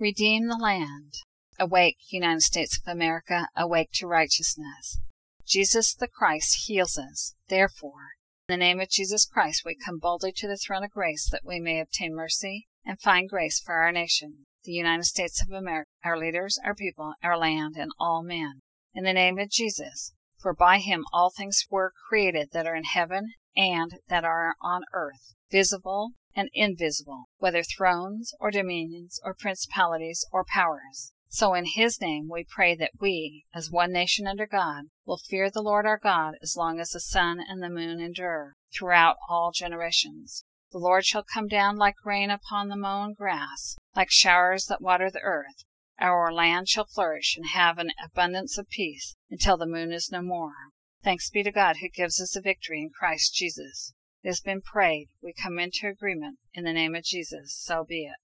Redeem the land. Awake, United States of America, awake to righteousness. Jesus the Christ heals us. Therefore, in the name of Jesus Christ, we come boldly to the throne of grace that we may obtain mercy and find grace for our nation, the United States of America, our leaders, our people, our land, and all men. In the name of Jesus, for by him all things were created that are in heaven and that are on earth, visible and invisible, whether thrones or dominions or principalities or powers. So in his name we pray that we, as one nation under God, will fear the Lord our God as long as the sun and the moon endure, throughout all generations. The Lord shall come down like rain upon the mown grass, like showers that water the earth. Our land shall flourish and have an abundance of peace until the moon is no more. Thanks be to God who gives us the victory in Christ Jesus. It has been prayed. We come into agreement. In the name of Jesus, so be it.